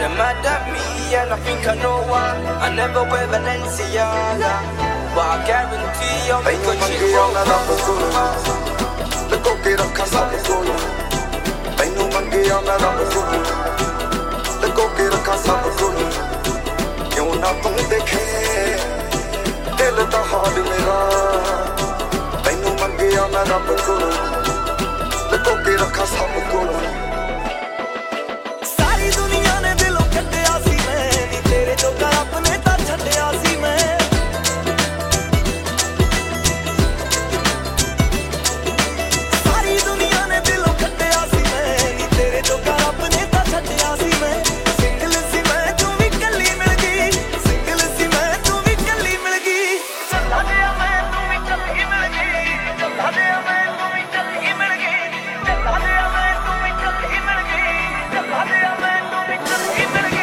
They're mad at me and I think I know why. I never wear Balenciaga, but I guarantee I'll make a chick roll. Look okay, the casa is going. Ain't no monkey on that I'm a fool. Look okay, the casa is going. You're not going to care. Tell it the hard in it. Ain't no monkey on that I'm a fool. Look okay, the casa is going. सारी दुनिया ने दिलों कट्टिया सी मैं नी तेरे जो कर अपने ता छड्डिया सी मैं सारी दुनिया ने दिलों कट्टिया सी मैं नी तेरे जो कर अपने ता छड्डिया सी मैं सिंगल सी मैं तू भी कल्ली मिल गई सिंगल सी मैं तू भी कल्ली मिल गई चला गया मैं तू भी कल्ली मिल गई चला गया मैं तू भी कल्ली मिल गई चला गया मैं तू भी कल्ली मिल गई चला गया मैं तू भी कल्ली मिल गई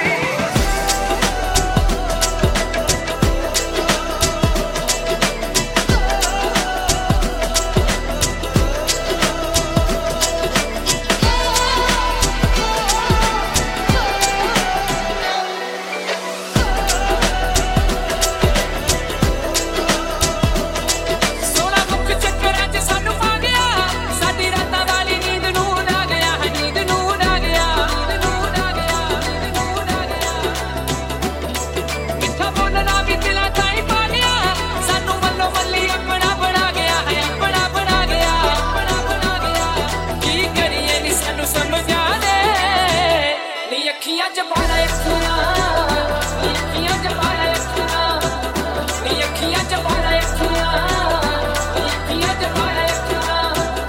सोना मुख चक्करां च सानू पा गया साडी रातां वाली नींद नूं आ गया नींद नूं आ गया मिठा बोलना भी दिलां ताईं पा गया सानू मल्लो मल्ली अपना बना गया की करिए नी सानू समझा दे नी अखियां च पाला अखियां नी अखियां च पाला अखियां नी अखियां च पाला अखियां नी अखियां च पाला अखियां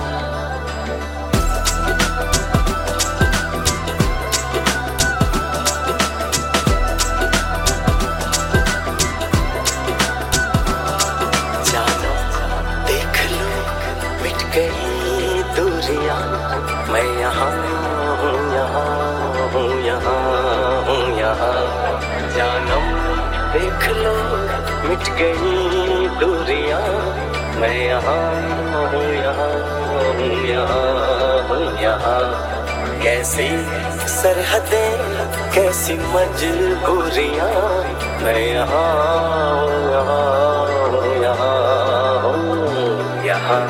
जानो देख लो मिट गई दूरियां मैं यहाँ हूँ यहाँ हूँ यहाँ हूँ यहाँ जानम देख लो मिट गई दूरियां मैं यहाँ हूँ यहाँ हूँ यहाँ हूँ यहाँ कैसी सरहदें कैसी मजबूरियां मैं यहाँ हूँ यहाँ हूँ यहाँ हूँ यहाँ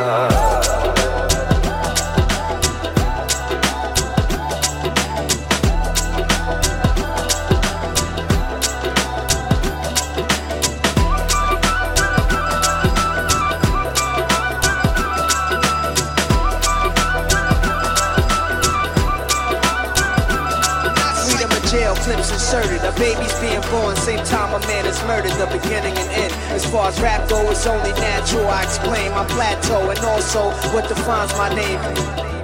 Freedom in jail, clips inserted. A baby's being born, same time a man is murdered. The beginning and end. As far as rap go, it's only natural. I explain my plateau and also what defines my name.